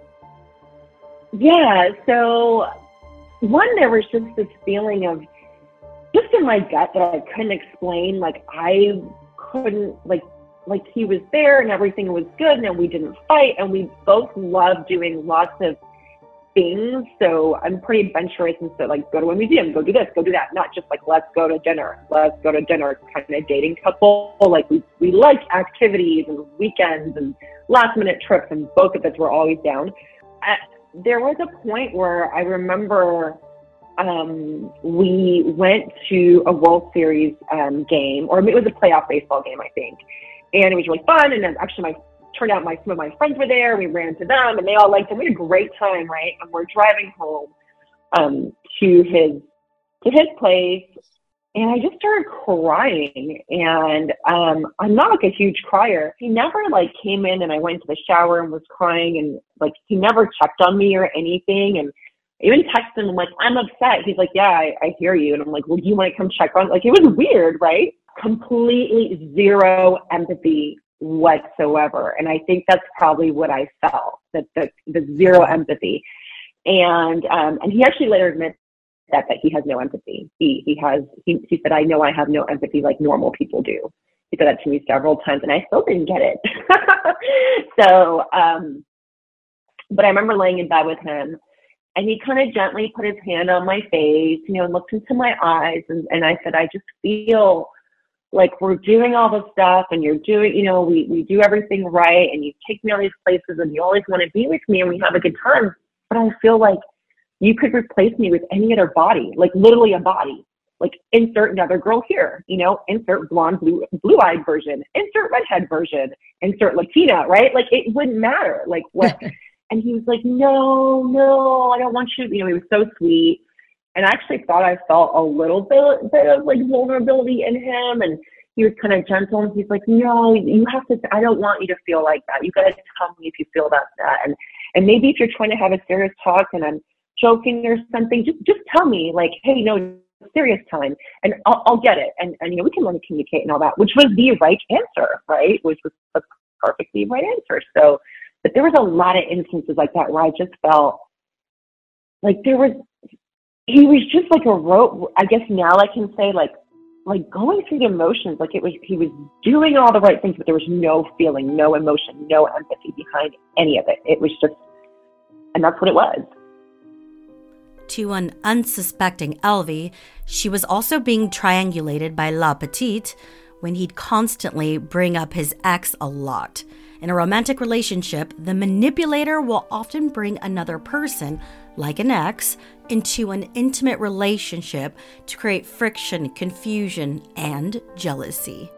Yeah, so one, there was just this feeling of just in my gut that I couldn't explain. Like I couldn't, like, like he was there and everything was good and we didn't fight and we both loved doing lots of things. So I'm pretty adventurous and so like go to a museum, go do this, go do that. Not just like, let's go to dinner, let's go to dinner kind of dating couple. Like we, we like activities and weekends and last minute trips and both of us were always down. Uh, there was a point where I remember um, we went to a World Series um, game, or it was a playoff baseball game, I think. And it was really fun. And then actually my turned out my some of my friends were there. We ran to them and they all liked them. We had a great time, right? And we're driving home um, to his to his place, and I just started crying. And um, I'm not like a huge crier. He never like came in and I went to the shower and was crying, and like he never checked on me or anything. And I even texted him, I'm like, I'm upset. He's like, yeah, I, I hear you. And I'm like, well, do you want to come check on? Like, it was weird, right? Completely zero empathy whatsoever. And I think that's probably what I felt, that the, the zero empathy. And um, and he actually later admits that, that he has no empathy. He he has, he, he said, I know I have no empathy like normal people do. He said that to me several times and I still didn't get it. so, um, but I remember laying in bed with him and he kind of gently put his hand on my face, you know, and looked into my eyes. And, and I said, I just feel like we're doing all this stuff and you're doing, you know, we, we do everything right and you take me all these places and you always want to be with me and we have a good time. But I feel like you could replace me with any other body, like literally a body, like insert another girl here, you know, insert blonde, blue, blue-eyed version, insert redhead version, insert Latina, right? Like it wouldn't matter. Like what? And he was like, no, no, I don't want you. You know, he was so sweet. And I actually thought I felt a little bit, bit of like vulnerability in him. And he was kind of gentle, and he's like, no, you have to, I don't want you to feel like that. You got to tell me if you feel that, that. And, and maybe if you're trying to have a serious talk and I'm joking or something, just, just tell me like, hey, no, serious time, and I'll, I'll get it. And, and, you know, we can learn to communicate and all that, which was the right answer, right? Which was the perfectly right answer. So, but there was a lot of instances like that where I just felt like there was, he was just like a rote, I guess now I can say like, like going through the emotions, like it was, he was doing all the right things, but there was no feeling, no emotion, no empathy behind any of it. It was just, and that's what it was. To an unsuspecting Elvie, she was also being triangulated by La Petite when he'd constantly bring up his ex a lot. In a romantic relationship, the manipulator will often bring another person, like an ex, into an intimate relationship to create friction, confusion, and jealousy.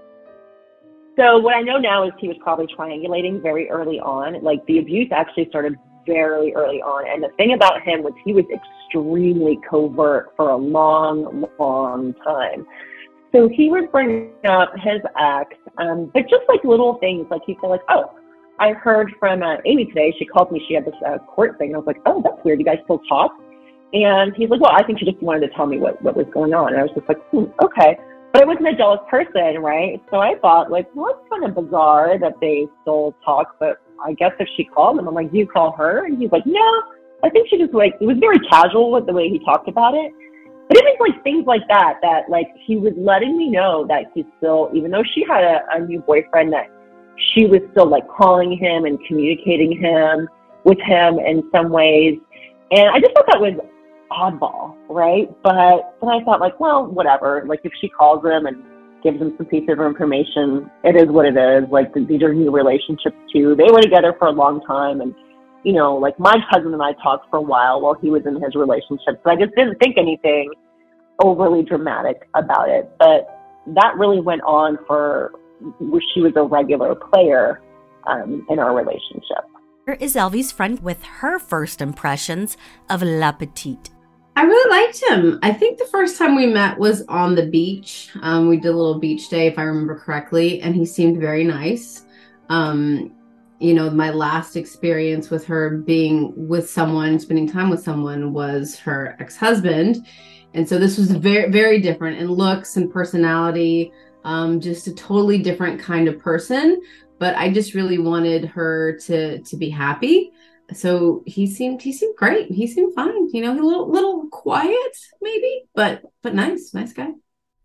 So what I know now is he was probably triangulating very early on. Like the abuse actually started very early on. And the thing about him was he was extremely covert for a long, long time. So he would bring up his ex, um, but just like little things, like he'd say like, oh, I heard from uh, Amy today. She called me. She had this uh, court thing. And I was like, oh, that's weird. You guys still talk? And he's like, well, I think she just wanted to tell me what, what was going on. And I was just like, hmm, okay. But I wasn't a jealous person, right? So I thought, like, well, it's kind of bizarre that they still talk. But I guess if she called him, I'm like, do you call her? And he's like, no, I think she just like, it was very casual with the way he talked about it. But it was like things like that, that like he was letting me know that he's still, even though she had a, a new boyfriend, that she was still like calling him and communicating him with him in some ways. And I just thought that was oddball, right? But then I thought like, well, whatever. Like if she calls him and gives him some piece of information, it is what it is. Like these are new relationships too. They were together for a long time. And, you know, like my cousin and I talked for a while while he was in his relationship. So I just didn't think anything overly dramatic about it. But that really went on for, she was a regular player um, in our relationship. Here is Elvie's friend with her first impressions of La Petite. I really liked him. I think the first time we met was on the beach. Um, we did a little beach day, if I remember correctly, and he seemed very nice. Um, you know, my last experience with her being with someone, spending time with someone, was her ex-husband. And so this was very, very different in looks and personality, um, just a totally different kind of person. But I just really wanted her to to be happy. So he seemed he seemed great. He seemed fine. You know, a little little quiet maybe, but but nice, nice guy.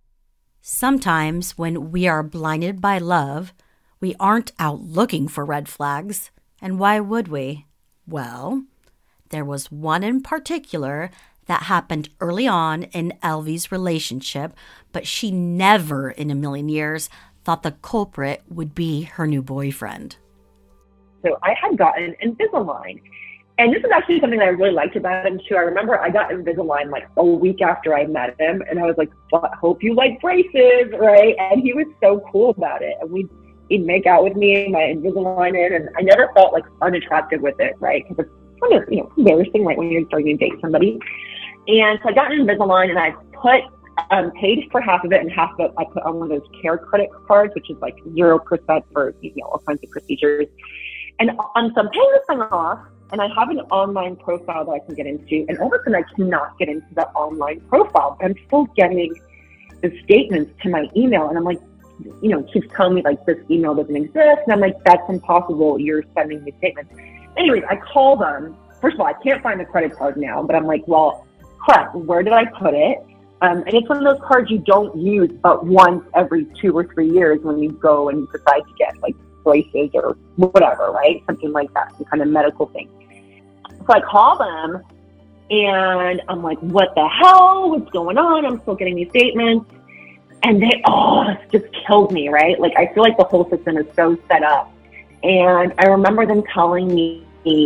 Sometimes when we are blinded by love, we aren't out looking for red flags. And why would we? Well, there was one in particular that happened early on in Elvie's relationship, but she never in a million years thought the culprit would be her new boyfriend. So I had gotten Invisalign. And this is actually something that I really liked about him too. I remember I got Invisalign like a week after I met him, and I was like, well, I hope you like braces, right? And he was so cool about it. And we'd, he'd make out with me, my Invisalign in, and I never felt like unattractive with it, right? Because it's kind of, you know, embarrassing, right, when you're starting to date somebody. And so I got an Invisalign, and I put, um, paid for half of it, and half of it I put on one of those care credit cards, which is like zero percent for, you know, all kinds of procedures. And um, so I'm paying this thing off, and I have an online profile that I can get into, and all of a sudden I cannot get into that online profile, but I'm still getting the statements to my email, and I'm like, you know, it keeps telling me like this email doesn't exist, and I'm like, that's impossible, you're sending me statements. Anyways, I call them. First of all, I can't find the credit card now, but I'm like, well, crap, where did I put it? Um, and it's one of those cards you don't use but once every two or three years when you go and decide to get like braces or whatever, right? Something like that, some kind of medical thing. So I call them and I'm like, what the hell? What's going on? I'm still getting these statements. And they, oh, it just killed me, right? Like, I feel like the whole system is so set up. And I remember them telling me,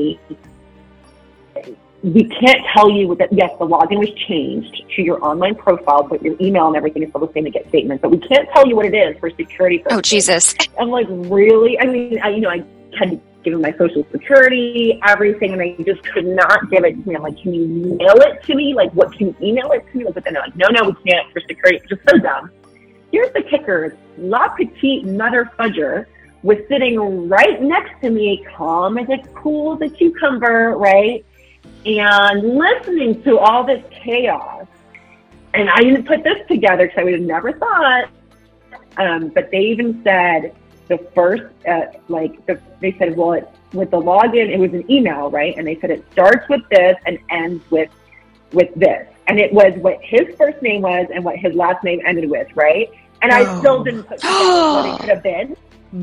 we can't tell you that, yes, the login was changed to your online profile, but your email and everything is still the same to get statements. But we can't tell you what it is for security purposes. Oh, Jesus. I'm like, really? I mean, I, you know, I had give him my social security, everything, and they just could not give it to me. I'm like, can you mail it to me? Like, what, can you email it to me? But then they're like, no, no, we can't for security. It's just so dumb. Here's the kicker. La Petite Mother Fudger was sitting right next to me, calm as a cool as a cucumber, right? And listening to all this chaos. And I didn't put this together because I would have never thought. Um, but they even said the first, uh, like, the, they said, well, it, with the login, it was an email, right? And they said it starts with this and ends with with this. And it was what his first name was and what his last name ended with, right? And I oh. still didn't put together what it could have been.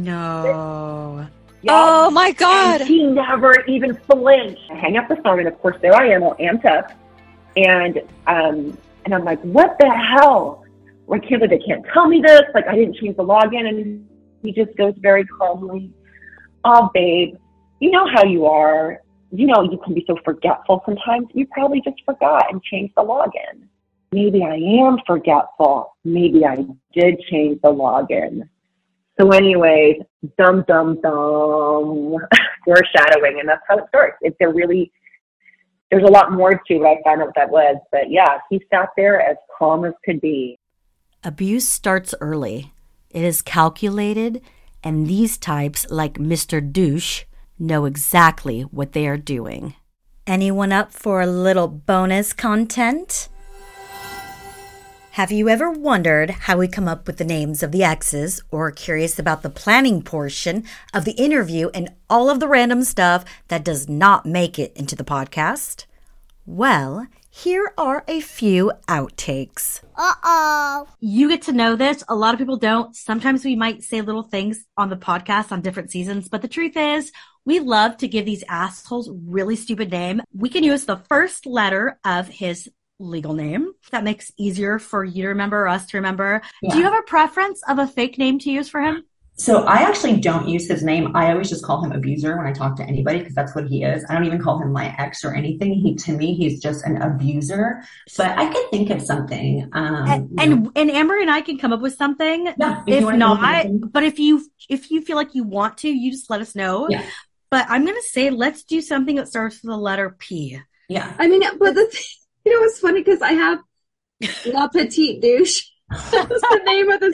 No. Yeah. Oh, my God. And he never even flinched. I hang up the phone, and of course, there I am, all amped up. And, um, and I'm like, what the hell? Why can't they can't tell me this? Like, I didn't change the login. And he just goes very calmly, oh, babe, you know how you are. You know, you can be so forgetful sometimes. You probably just forgot and changed the login. Maybe I am forgetful. Maybe I did change the login. So anyways, dum, dum, dum, foreshadowing. And that's how it starts. It's a really, there's a lot more to what I found out that was. But yeah, he sat there as calm as could be. Abuse starts early. It is calculated, and these types, like Mister Douche, know exactly what they are doing. Anyone up for a little bonus content? Have you ever wondered how we come up with the names of the exes, or curious about the planning portion of the interview and all of the random stuff that does not make it into the podcast? Well, here are a few outtakes. Uh-oh. You get to know this. A lot of people don't. Sometimes we might say little things on the podcast on different seasons, but the truth is we love to give these assholes really stupid name. We can use the first letter of his legal name. That makes it easier for you to remember, or us to remember. Yeah. Do you have a preference of a fake name to use for him? So I actually don't use his name. I always just call him Abuser when I talk to anybody, because that's what he is. I don't even call him my ex or anything. He, to me, he's just an abuser. But I could think of something. Um, and, and and Amber and I can come up with something. Yeah, if, if not, but if you if you feel like you want to, you just let us know. Yeah. But I'm gonna say let's do something that starts with the letter P. Yeah. I mean, but the thing, you know, it's funny because I have La Petite Douche. That's the name of the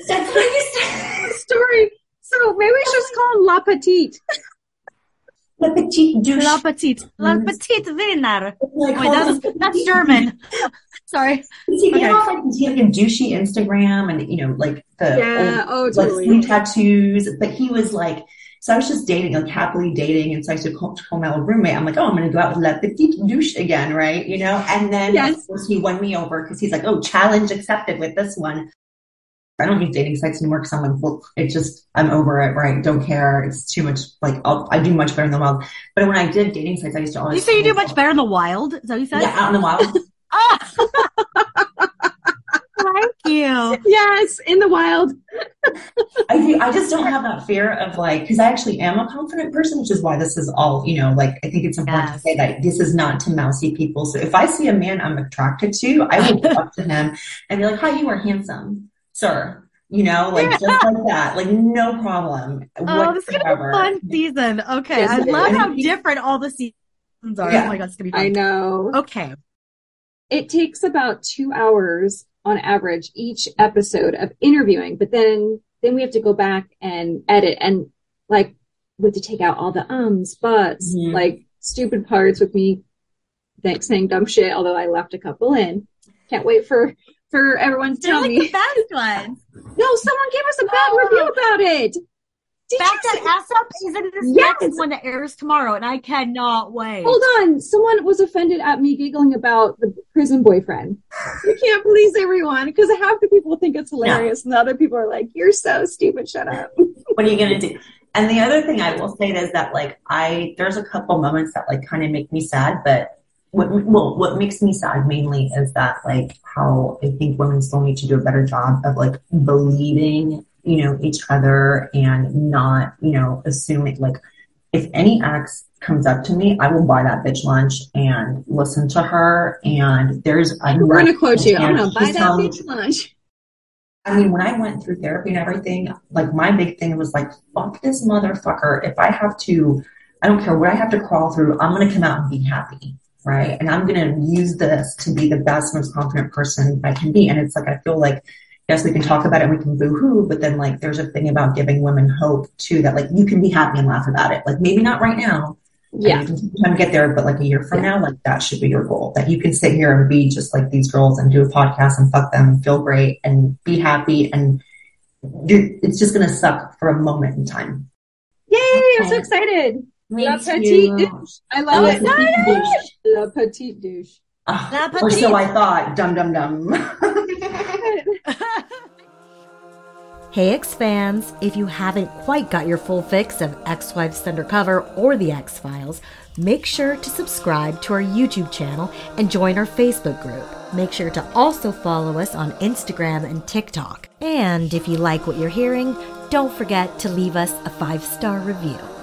story. So maybe we should just call him La Petite. La Petite Douche. La Petite. La Petite Wiener. Wait, that's, that's German. Sorry. See, okay. You know, like, he had a douchey Instagram and, you know, like the yeah, old, oh, totally. like, tattoos. But he was like, so I was just dating, like happily dating. And so I used to call, call my old roommate. I'm like, oh, I'm going to go out with La Petite Douche again, right? You know? And then, yes. Of course, he won me over because he's like, oh, challenge accepted with this one. I don't use dating sites anymore because I'm like, well, it just, I'm over it, right? Don't care. It's too much, like, I'll, I do much better in the wild. But when I did dating sites, I used to always. You say you do much better in the wild? Is that what you said? Yeah, out in the wild. Thank you. Yes, in the wild. I do. I just don't have that fear of like, because I actually am a confident person, which is why this is all, you know, like, I think it's important yes. to say that this is not to mousy people. So if I see a man I'm attracted to, I will go up to him and be like, hi, you are handsome, sir. You know, like yeah. just like that, like no problem. Oh, this is gonna be a fun season. Okay, I love how different all the seasons are. Yeah. Oh my god, it's gonna be fun. I know. Okay, it takes about two hours on average each episode of interviewing, but then then we have to go back and edit, and like we have to take out all the ums, buts, mm-hmm. like stupid parts with me saying dumb shit. Although I left a couple in. Can't wait for. For everyone to tell like me. The best ones. No, someone gave us a bad oh. review about it. Did Back That Ass Up is in this yes. next one that airs tomorrow, and I cannot wait. Hold on. Someone was offended at me giggling about the prison boyfriend. You can't please everyone, because half the people think it's hilarious, no. and the other people are like, you're so stupid, shut up. What are you going to do? And the other thing I will say is that, like, I, there's a couple moments that, like, kind of make me sad, but What, well, what makes me sad mainly is that, like, how I think women still need to do a better job of, like, believing, you know, each other and not, you know, assuming, like, if any ex comes up to me, I will buy that bitch lunch and listen to her. And there's, I'm going to quote you, I'm going to buy that bitch lunch. I mean, when I went through therapy and everything, like, my big thing was, like, fuck this motherfucker. If I have to I don't care what I have to crawl through. I'm going to come out and be happy. Right. And I'm going to use this to be the best, most confident person I can be. And it's like, I feel like, yes, we can talk about it, we can boo-hoo, but then like, there's a thing about giving women hope too, that like, you can be happy and laugh about it. Like maybe not right now. Yeah. You can time to get there, but like a year from yeah. now, like that should be your goal, that you can sit here and be just like these girls and do a podcast and fuck them and feel great and be happy. And you're, it's just going to suck for a moment in time. Yay. Okay. I'm so excited. Me La too. petite douche. I love La it. petite douche. La petite douche. Oh, La petite. Or so I thought. Dum dum dum. Hey X fans, if you haven't quite got your full fix of Ex-Wives Undercover or The X-Files, make sure to subscribe to our YouTube channel and join our Facebook group. Make sure to also follow us on Instagram and TikTok. And if you like what you're hearing, don't forget to leave us a five-star review.